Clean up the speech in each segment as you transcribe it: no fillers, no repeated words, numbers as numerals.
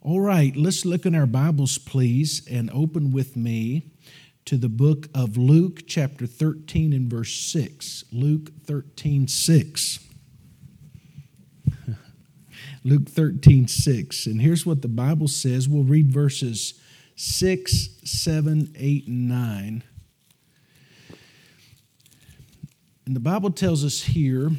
All right, let's look in our Bibles, please, and open with me to the book of Luke, chapter 13 and verse 6. Luke 13, 6. Luke 13, 6. And here's what the Bible says. We'll read verses 6, 7, 8, and 9. And the Bible tells us here,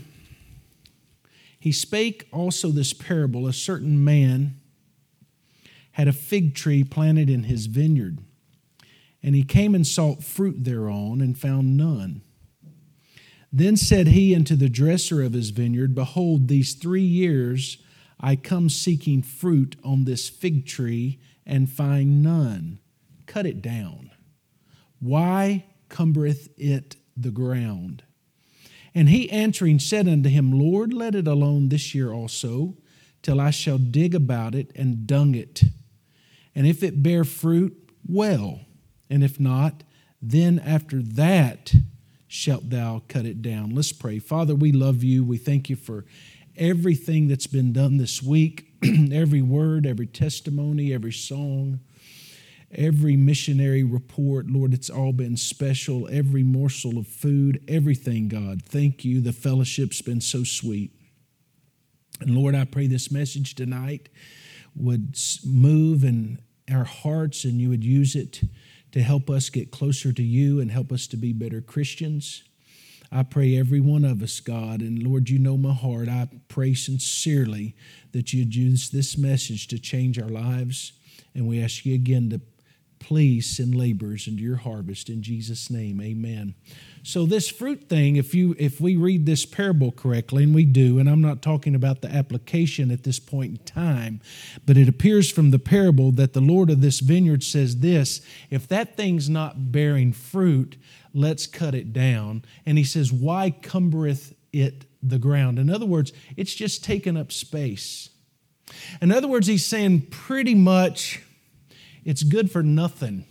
he spake also this parable, a certain man had a fig tree planted in his vineyard, and he came and sought fruit thereon, and found none. Then said he unto the dresser of his vineyard, Behold, these 3 years I come seeking fruit on this fig tree, and find none. Cut it down. Why cumbereth it the ground? And he answering said unto him, Lord, let it alone this year also, till I shall dig about it and dung it. And if it bear fruit, well. And if not, then after that shalt thou cut it down. Let's pray. Father, we love you. We thank you for everything that's been done this week, every word, every testimony, every song, every missionary report. Lord, it's all been special. Every morsel of food, everything, God. Thank you. The fellowship's been so sweet. And Lord, I pray this message tonight would move in our hearts, and you would use it to help us get closer to you and help us to be better Christians. I pray every one of us, God, and Lord, you know my heart. I pray sincerely that you'd use this message to change our lives, and we ask you again to please send laborers into your harvest. In Jesus' name, amen. So this fruit thing, if we read this parable correctly, and we do, and I'm not talking about the application at this point in time, but it appears from the parable that the Lord of this vineyard says this, if that thing's not bearing fruit, let's cut it down. And he says, why cumbereth it the ground? In other words, it's just taking up space. In other words, he's saying pretty much it's good for nothing.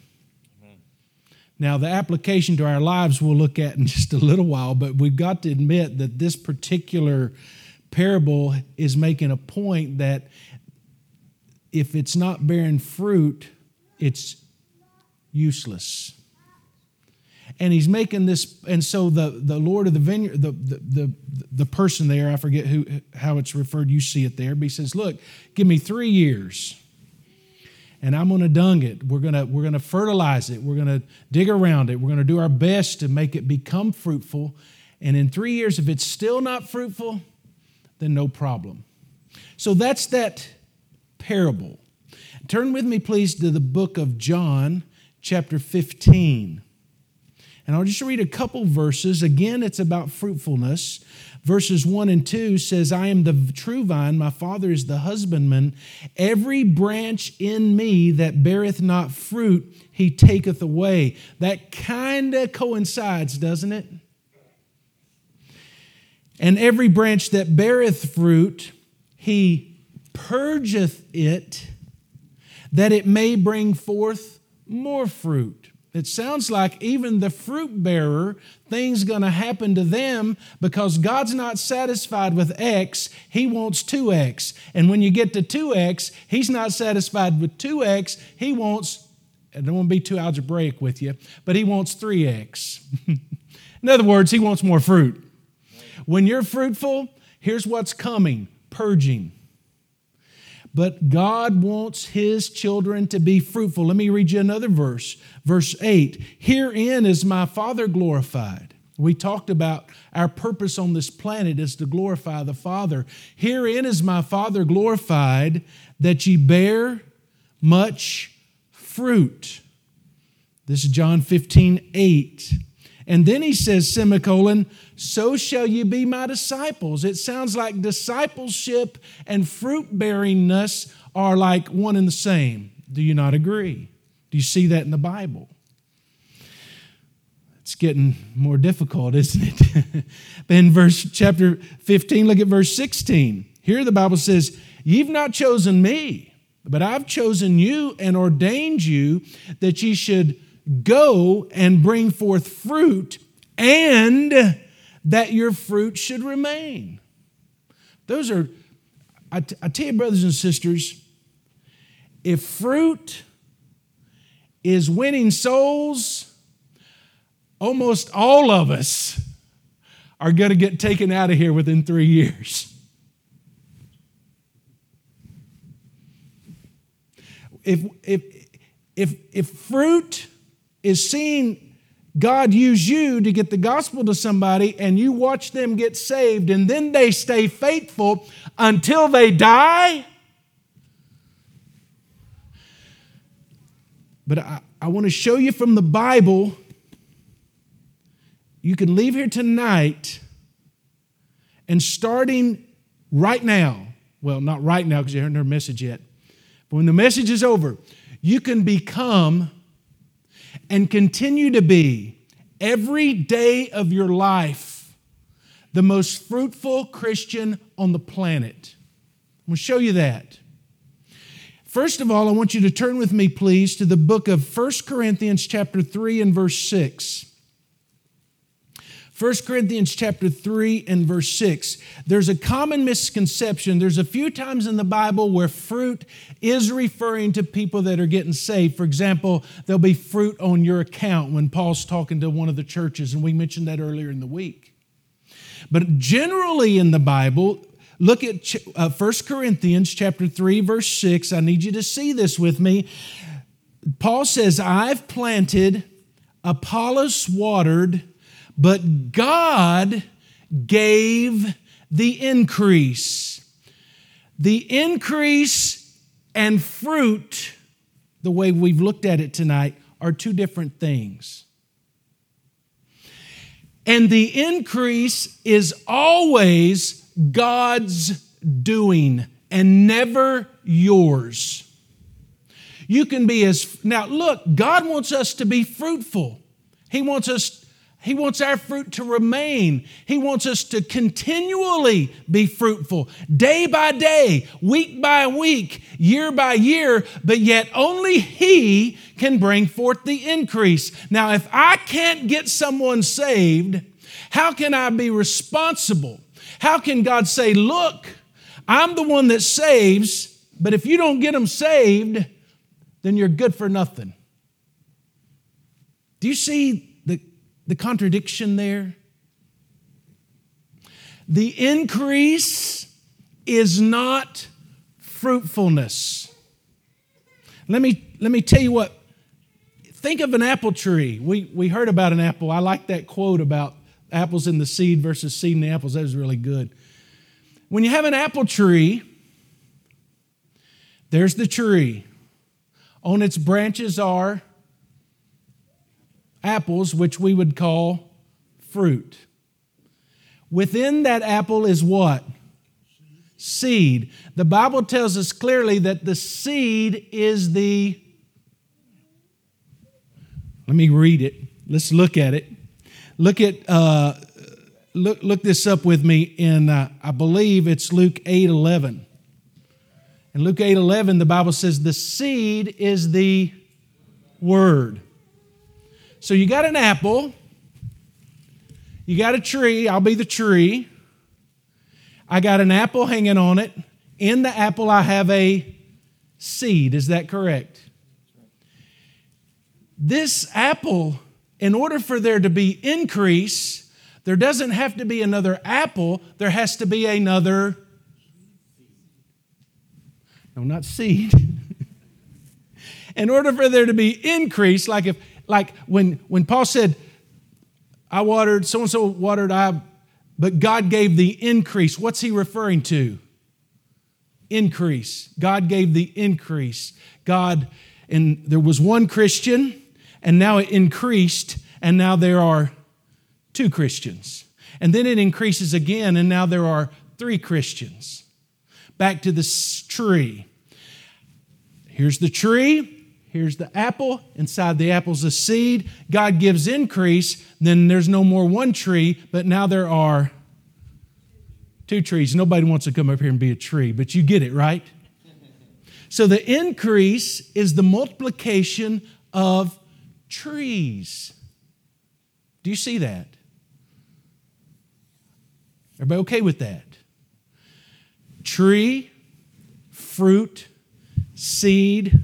Now, the application to our lives we'll look at in just a little while, but we've got to admit that this particular parable is making a point that if it's not bearing fruit, it's useless. And he's making this, and so the Lord of the vineyard, the person there, I forget how it's referred, you see it there, but he says, look, give me 3 years. And I'm going to dung it. We're going to fertilize it. We're going to dig around it. We're going to do our best to make it become fruitful. And in 3 years, if it's still not fruitful, then no problem. So that's that parable. Turn with me, please, to the book of John, chapter 15. And I'll just read a couple verses. Again, it's about fruitfulness. Verses 1 and 2 says, I am the true vine, my Father is the husbandman. Every branch in me that beareth not fruit, he taketh away. That kind of coincides, doesn't it? And every branch that beareth fruit, he purgeth it, that it may bring forth more fruit. It sounds like even the fruit bearer, things going to happen to them because God's not satisfied with X, he wants 2X. And when you get to 2X, he's not satisfied with 2X, he wants, I don't want to be too algebraic with you, but he wants 3X. In other words, he wants more fruit. When you're fruitful, here's what's coming, purging. But God wants his children to be fruitful. Let me read you another verse. Verse 8, herein is my Father glorified. We talked about our purpose on this planet is to glorify the Father. Herein is my Father glorified, that ye bear much fruit. This is John 15, 8. And then he says, semicolon, so shall you be my disciples. It sounds like discipleship and fruit-bearingness are like one and the same. Do you not agree? Do you see that in the Bible? It's getting more difficult, isn't it? In chapter 15, look at verse 16. Here the Bible says, you've not chosen me, but I've chosen you and ordained you that ye should go and bring forth fruit, and that your fruit should remain. Those are, I tell you, brothers and sisters, If fruit is winning souls, almost all of us are going to get taken out of here within 3 years. If fruit is seeing God use you to get the gospel to somebody and you watch them get saved and then they stay faithful until they die. But I want to show you from the Bible, you can leave here tonight and starting right now, well, not right now because you haven't heard the message yet, but when the message is over, you can become and continue to be every day of your life the most fruitful Christian on the planet. I'm going to show you that. First of all, I want you to turn with me, please, to the book of 1 Corinthians chapter 3 and verse 6. 1 Corinthians chapter 3 and verse 6. There's a common misconception. There's a few times in the Bible where fruit is referring to people that are getting saved. For example, there'll be fruit on your account when Paul's talking to one of the churches, and we mentioned that earlier in the week. But generally in the Bible, look at 1 Corinthians chapter 3, verse 6. I need you to see this with me. Paul says, I've planted, Apollos watered, but God gave the increase. The increase and fruit, the way we've looked at it tonight, are two different things. And the increase is always God's doing and never yours. You can be now look, God wants us to be fruitful. He wants our fruit to remain. He wants us to continually be fruitful, day by day, week by week, year by year, but yet only He can bring forth the increase. Now, if I can't get someone saved, how can I be responsible? How can God say, look, I'm the one that saves, but if you don't get them saved, then you're good for nothing. Do you see the contradiction there? The increase is not fruitfulness. Let me tell you what. Think of an apple tree. We heard about an apple. I like that quote about apples in the seed versus seed in the apples. That was really good. When you have an apple tree, there's the tree. On its branches are apples, which we would call fruit. Within that apple is what? Seed. The Bible tells us clearly that the seed is the... Let me read it. Let's look at it. Look this up with me in, I believe it's Luke 8:11. In Luke 8:11, the Bible says the seed is the word. So you got an apple, you got a tree, I'll be the tree. I got an apple hanging on it. In the apple I have a seed. Is that correct? This apple, in order for there to be increase, there doesn't have to be another apple, there has to be another, no, not seed. In order for there to be increase, like when Paul said, I watered, so-and-so watered, but God gave the increase. What's he referring to? Increase. God gave the increase. And there was one Christian, and now it increased, and now there are two Christians. And then it increases again, and now there are three Christians. Back to the tree. Here's the tree. Here's the apple. Inside the apple's a seed. God gives increase. Then there's no more one tree, but now there are two trees. Nobody wants to come up here and be a tree, but you get it, right? So the increase is the multiplication of trees. Do you see that? Everybody okay with that? Tree, fruit, seed,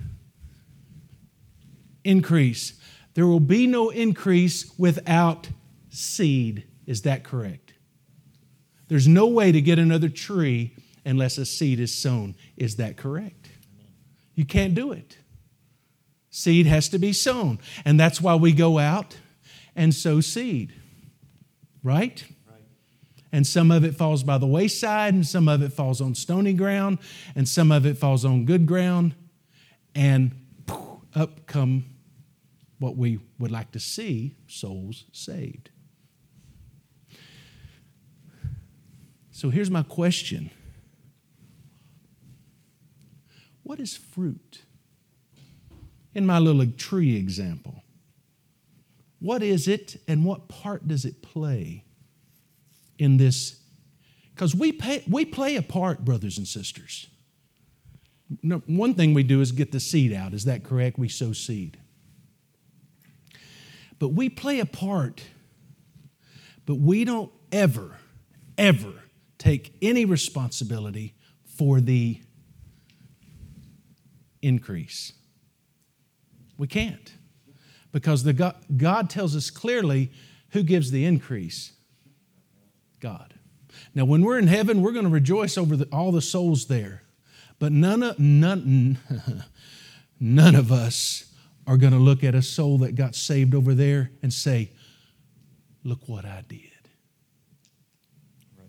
increase. There will be no increase without seed. Is that correct? There's no way to get another tree unless a seed is sown. Is that correct? You can't do it. Seed has to be sown. And that's why we go out and sow seed. Right? And some of it falls by the wayside, and some of it falls on stony ground, and some of it falls on good ground, and up come what we would like to see, souls saved. So here's my question. What is fruit? In my little tree example, what is it and what part does it play in this? Because we play a part, brothers and sisters. No, one thing we do is get the seed out. Is that correct? We sow seed. But we play a part, but we don't ever take any responsibility for the increase. We can't. Because God tells us clearly who gives the increase. God. Now, when we're in heaven, we're going to rejoice over all the souls there. But none of us are going to look at a soul that got saved over there and say, look what I did. Right.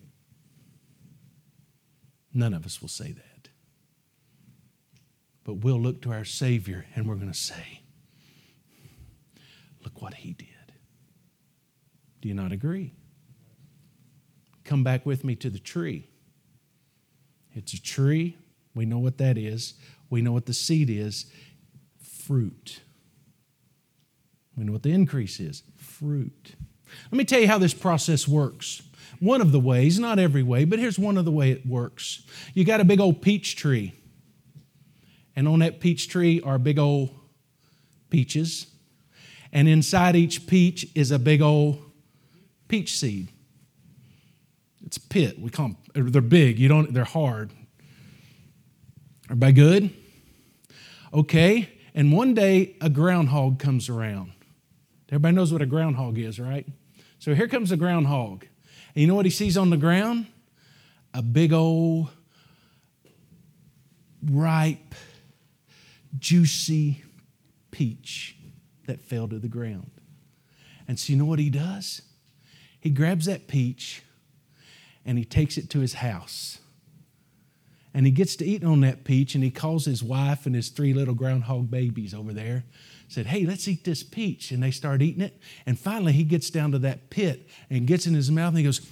None of us will say that. But we'll look to our Savior and we're going to say, look what He did. Do you not agree? Come back with me to the tree. It's a tree. We know what that is. We know what the seed is. Fruit. We know what the increase is. Fruit. Let me tell you how this process works. One of the ways, not every way, but here's one of the way it works. You got a big old peach tree. And on that peach tree are big old peaches. And inside each peach is a big old peach seed. It's a pit. We call them, they're big. They're hard. Everybody good? Okay. And one day a groundhog comes around. Everybody knows what a groundhog is, right? So here comes a groundhog. And you know what he sees on the ground? A big old ripe, juicy peach that fell to the ground. And so you know what he does? He grabs that peach and he takes it to his house. And he gets to eating on that peach and he calls his wife and his 3 little groundhog babies over there. Said, hey, let's eat this peach. And they start eating it. And finally he gets down to that pit and gets in his mouth and he goes,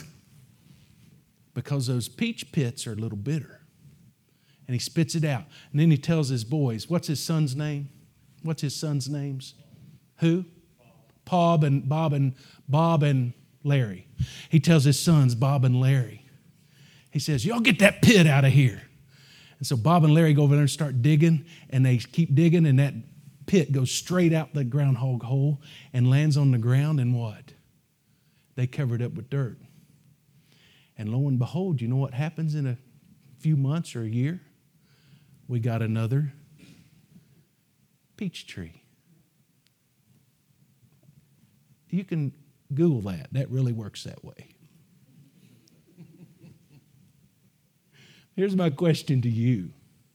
because those peach pits are a little bitter. And he spits it out. And then he tells his boys, what's his son's name? What's his son's names? Who? Bob and Larry. He tells his sons, Bob and Larry. He says, y'all get that pit out of here. And so Bob and Larry go over there and start digging, and they keep digging, and that pit goes straight out the groundhog hole and lands on the ground, and what? They cover it up with dirt. And lo and behold, you know what happens in a few months or a year? We got another peach tree. You can Google that. That really works that way. Here's my question to you.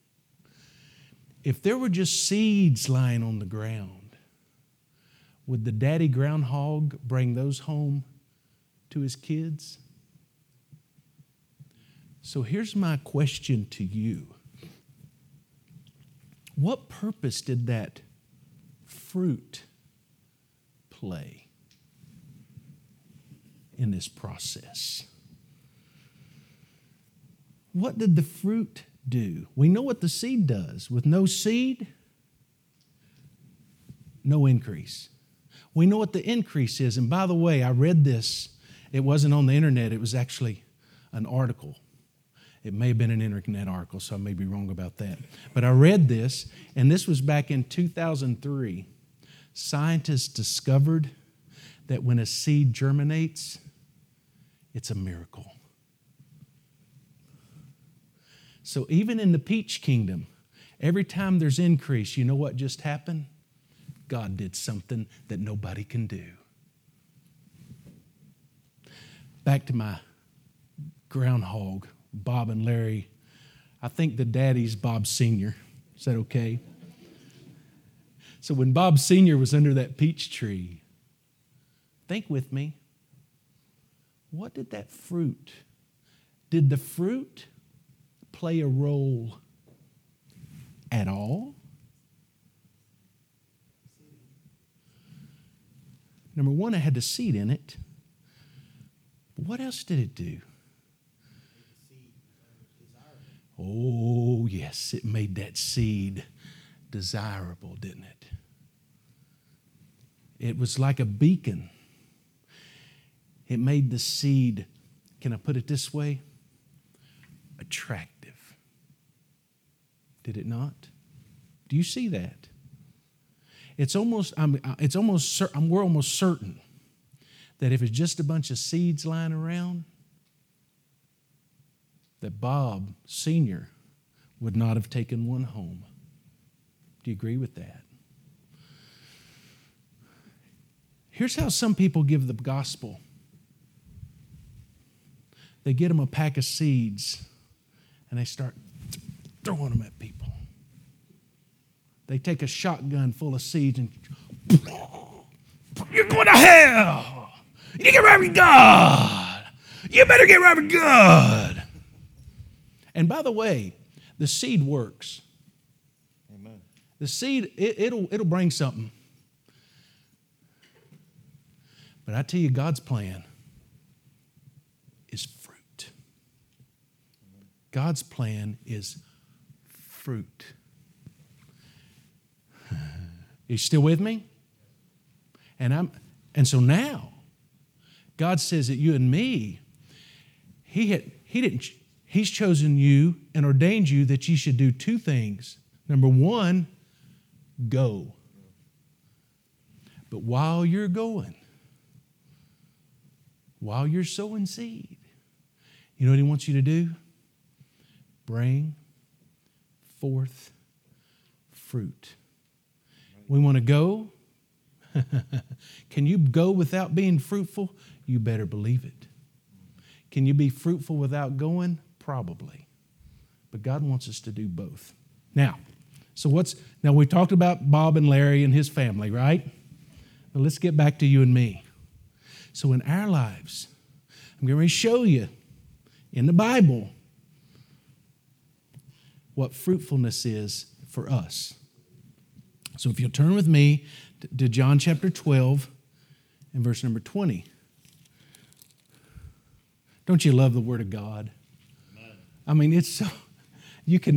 If there were just seeds lying on the ground, would the daddy groundhog bring those home to his kids? So here's my question to you. What purpose did that fruit play in this process? What did the fruit do? We know what the seed does. With no seed, no increase. We know what the increase is. And by the way, I read this. It wasn't on the internet. It was actually an article. It may have been an internet article, so I may be wrong about that. But I read this, and this was back in 2003. Scientists discovered that when a seed germinates, it's a miracle. So even in the peach kingdom, Every time there's increase, you know what just happened? God did something that nobody can do. Back to my groundhog, Bob and Larry. I think the daddy's Bob Sr. Is that okay? So when Bob Sr. was under that peach tree, think with me, what did that fruit? Did the fruit play a role at all? Number one, it had the seed in it. But what else did it do? Oh, yes, it made that seed desirable, didn't it? It was like a beacon. It made the seed, can I put it this way? Attractive. Did it not? Do you see that? We're almost certain that if it's just a bunch of seeds lying around, that Bob Sr. would not have taken one home. Do you agree with that? Here's how some people give the gospel. They get them a pack of seeds and they start throwing them at people. They take a shotgun full of seeds and you're going to hell. You get right with God. You better get right with God. And by the way, the seed works. Amen. The seed, it'll bring something. But I tell you, God's plan is fruit. God's plan is fruit. You still with me? And so now, God says that you and me, He's chosen you and ordained you that you should do two things. Number one, go. But while you're going, while you're sowing seed, you know what He wants you to do? Bring forth fruit. We want to go. Can you go without being fruitful? You better believe it. Can you be fruitful without going? Probably. But God wants us to do both. Now we talked about Bob and Larry and his family, right? Now let's get back to you and me. So in our lives, I'm going to show you in the Bible what fruitfulness is for us. So if you'll turn with me to John chapter 12 and verse number 20. Don't you love the Word of God? Amen. I mean, it's so, you can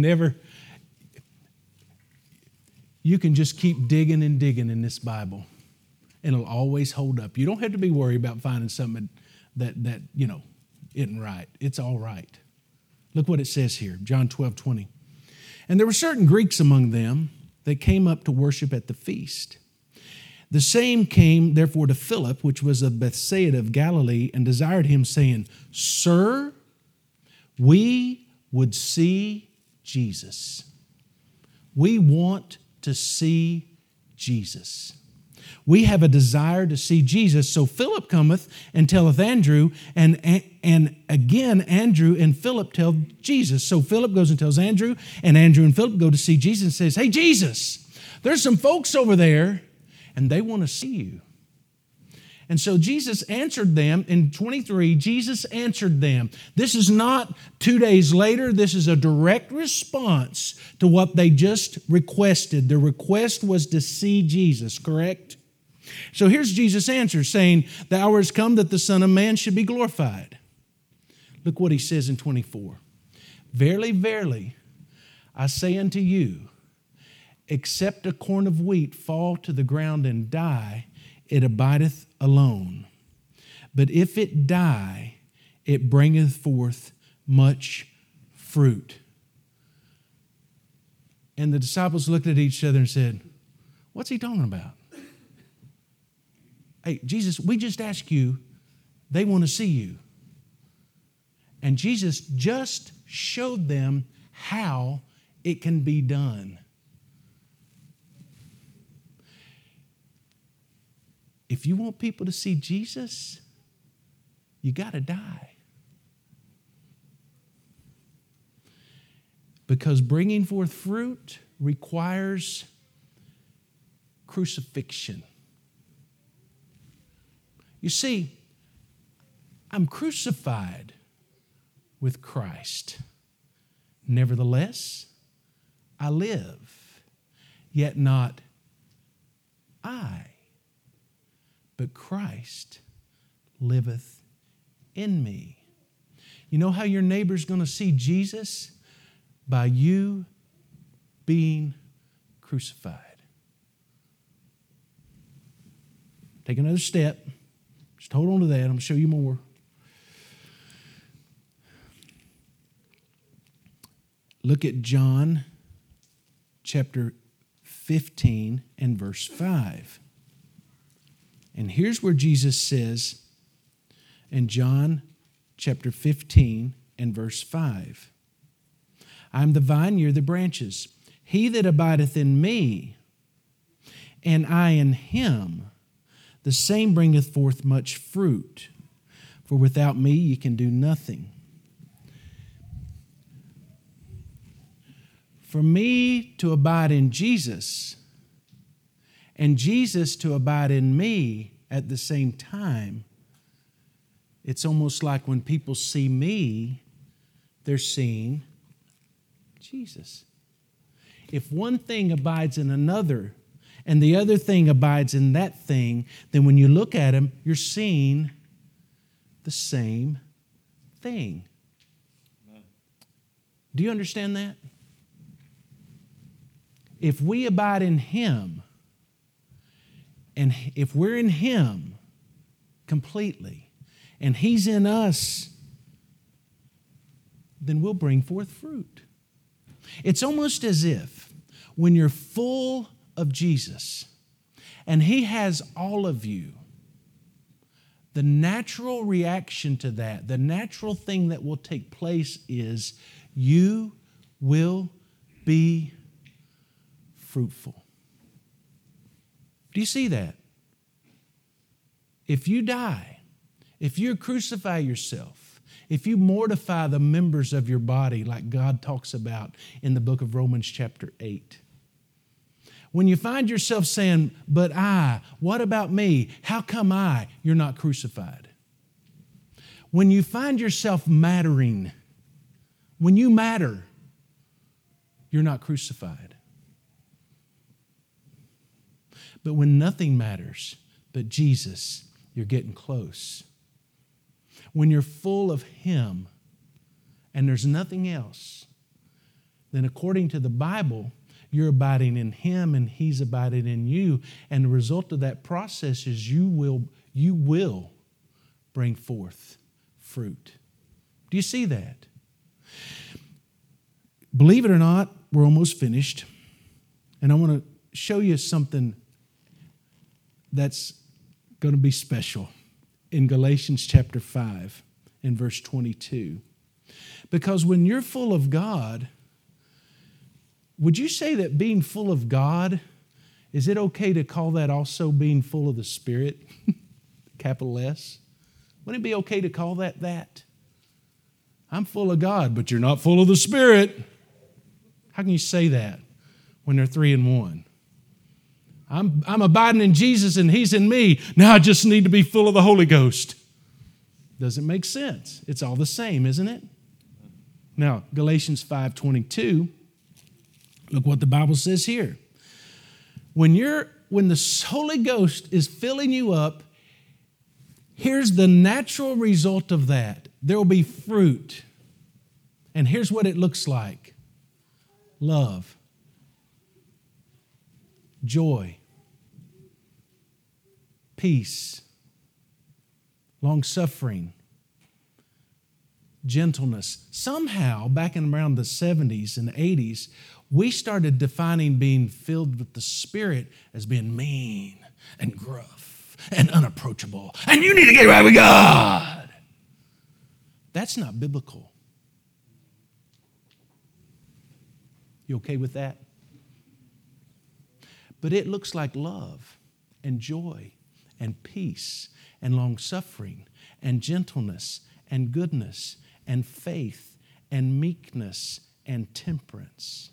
just keep digging and digging in this Bible, and it'll always hold up. You don't have to be worried about finding something that isn't right. It's all right. Look what it says here, John 12:20. And there were certain Greeks among them that came up to worship at the feast. The same came therefore to Philip, which was of Bethsaida of Galilee, and desired him, saying, Sir, we would see Jesus. We want to see Jesus. We have a desire to see Jesus. So Philip cometh and telleth Andrew, and again Andrew and Philip tell Jesus. So Philip goes and tells Andrew, and Andrew and Philip go to see Jesus and says, Hey, Jesus, there's some folks over there, and they want to see you. And so Jesus answered them in 23. Jesus answered them. This is not 2 days later. This is a direct response to what they just requested. The request was to see Jesus, correct? So here's Jesus' answer, saying, The hour has come that the Son of Man should be glorified. Look what He says in 24. Verily, verily, I say unto you, except a corn of wheat fall to the ground and die, it abideth alone. But if it die, it bringeth forth much fruit. And the disciples looked at each other and said, What's He talking about? Hey, Jesus, we just asked you, they want to see you. And Jesus just showed them how it can be done. If you want people to see Jesus, you got to die. Because bringing forth fruit requires crucifixion. You see, I'm crucified with Christ. Nevertheless, I live, yet not I, but Christ liveth in me. You know how your neighbor's going to see Jesus? By you being crucified. Take another step. Just hold on to that. I'm going to show you more. Look at John chapter 15 and verse 5. And here's where Jesus says in John chapter 15 and verse 5, I am the vine, ye are the branches. He that abideth in me, and I in him, the same bringeth forth much fruit. For without me ye can do nothing. For me to abide in Jesus, and Jesus to abide in me at the same time, it's almost like when people see me, they're seeing Jesus. If one thing abides in another, and the other thing abides in that thing, then when you look at them, you're seeing the same thing. Do you understand that? If we abide in Him, and if we're in Him completely, and He's in us, then we'll bring forth fruit. It's almost as if when you're full of Jesus and He has all of you, the natural reaction to that, the natural thing that will take place is you will be fruitful. Do you see that? If you die, if you crucify yourself, if you mortify the members of your body like God talks about in the book of Romans chapter 8, when you find yourself saying, but I, what about me? How come I? You're not crucified. When you find yourself mattering, when you matter, you're not crucified. But when nothing matters but Jesus, you're getting close. When you're full of Him and there's nothing else, then according to the Bible, you're abiding in Him and He's abiding in you. And the result of that process is you will bring forth fruit. Do you see that? Believe it or not, we're almost finished. And I want to show you something that's going to be special in Galatians chapter 5 and verse 22. Because when you're full of God, would you say that being full of God, is it okay to call that also being full of the Spirit? Capital S. Wouldn't it be okay to call that that? I'm full of God, but you're not full of the Spirit. How can you say that when they're three in one? I'm abiding in Jesus and He's in me. Now I just need to be full of the Holy Ghost. Doesn't make sense. It's all the same, isn't it? Now, Galatians 5:22, look what the Bible says here. When the Holy Ghost is filling you up, here's the natural result of that. There will be fruit. And here's what it looks like. Love. Joy, peace, long-suffering, gentleness. Somehow, back in around the 70s and 80s, we started defining being filled with the Spirit as being mean and gruff and unapproachable. And you need to get right with God. That's not biblical. You okay with that? But it looks like love and joy and peace and long-suffering and gentleness and goodness and faith and meekness and temperance.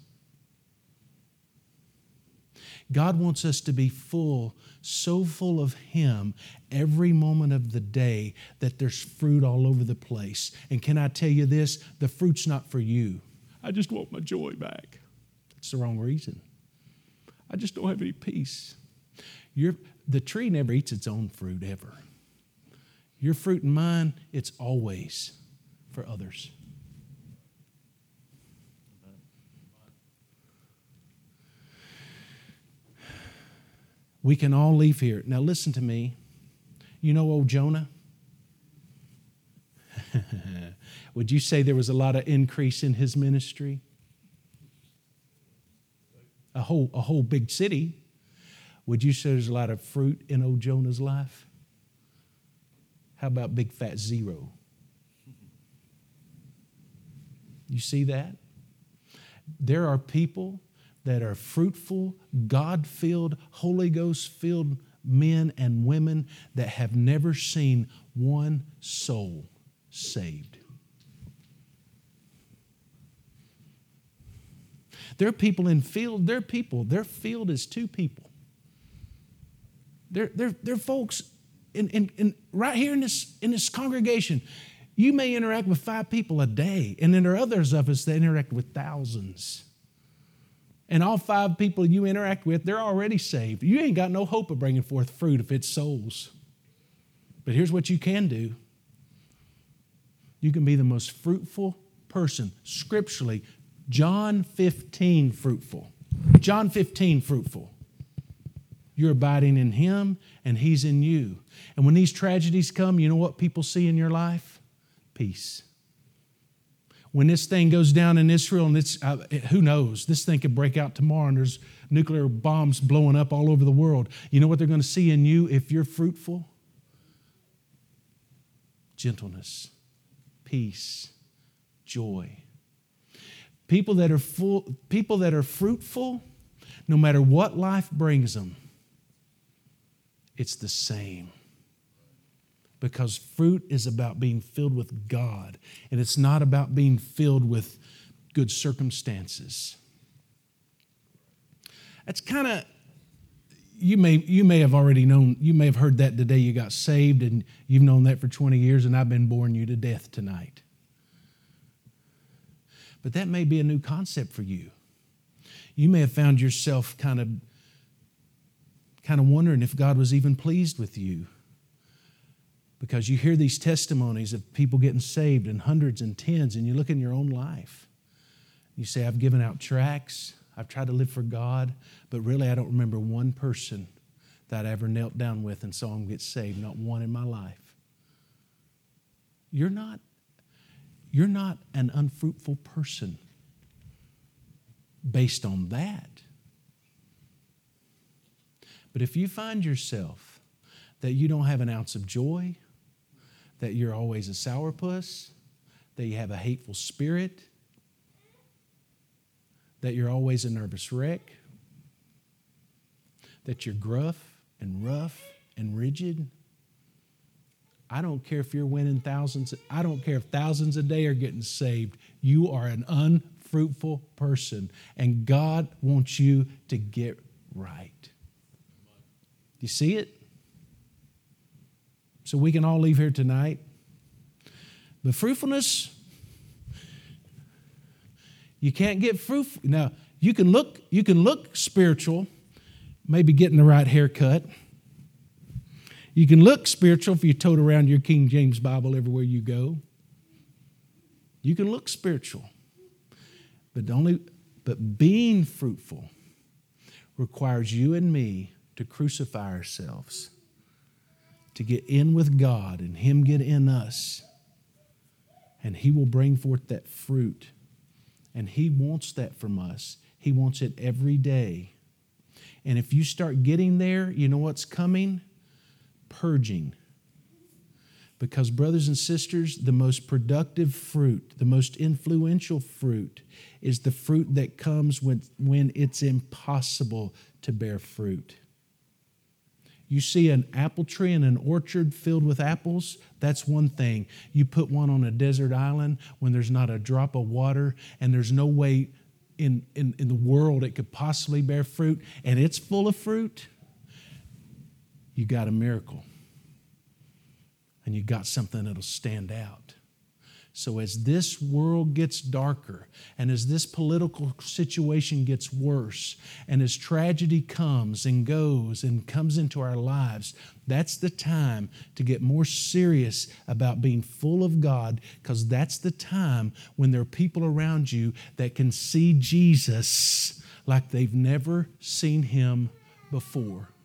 God wants us to be full, so full of Him every moment of the day that there's fruit all over the place. And can I tell you this? The fruit's not for you. I just want my joy back. That's the wrong reason. I just don't have any peace. The tree never eats its own fruit, ever. Your fruit and mine, it's always for others. We can all leave here. Now listen to me. You know old Jonah? Would you say there was a lot of increase in his ministry? A whole big city. Would you say there's a lot of fruit in old Jonah's life? How about big fat zero? You see that? There are people that are fruitful, God-filled, Holy Ghost-filled men and women that have never seen one soul saved. There are people in field, their field is 2 people. They're folks in right here in this congregation. You may interact with 5 people a day, and then there are others of us that interact with thousands. And all 5 people you interact with, they're already saved. You ain't got no hope of bringing forth fruit if it's souls. But here's what you can do. You can be the most fruitful person, scripturally. John 15 fruitful. John 15 fruitful. You're abiding in Him and He's in you. And when these tragedies come, you know what people see in your life? Peace. When this thing goes down in Israel, and who knows, this thing could break out tomorrow and there's nuclear bombs blowing up all over the world. You know what they're going to see in you if you're fruitful? Gentleness, peace, joy. People that are fruitful, no matter what life brings them, it's the same. Because fruit is about being filled with God, and it's not about being filled with good circumstances. That's kind of, you may have already known, you may have heard that the day you got saved, and you've known that for 20 years, and I've been boring you to death tonight. But that may be a new concept for you. You may have found yourself kind of wondering if God was even pleased with you. Because you hear these testimonies of people getting saved in hundreds and tens, and you look in your own life. You say, I've given out tracts, I've tried to live for God, but really I don't remember one person that I ever knelt down with and saw him get saved, not one in my life. You're not an unfruitful person based on that. But if you find yourself that you don't have an ounce of joy, that you're always a sourpuss, that you have a hateful spirit, that you're always a nervous wreck, that you're gruff and rough and rigid, I don't care if you're winning thousands. I don't care if thousands a day are getting saved. You are an unfruitful person, and God wants you to get right. You see it? So we can all leave here tonight. But fruitfulness, you can't get fruitful. Now, you can look spiritual, maybe getting the right haircut. You can look spiritual if you tote around your King James Bible everywhere you go. You can look spiritual. But being fruitful requires you and me to crucify ourselves, to get in with God and Him get in us. And He will bring forth that fruit. And He wants that from us. He wants it every day. And if you start getting there, you know what's coming? Purging. Because, brothers and sisters, the most productive fruit, the most influential fruit, is the fruit that comes when it's impossible to bear fruit. You see an apple tree in an orchard filled with apples, that's one thing. You put one on a desert island when there's not a drop of water and there's no way in the world it could possibly bear fruit, and it's full of fruit, you got a miracle. And you got something that'll stand out. So as this world gets darker, and as this political situation gets worse, and as tragedy comes and goes and comes into our lives, that's the time to get more serious about being full of God, because that's the time when there are people around you that can see Jesus like they've never seen him before.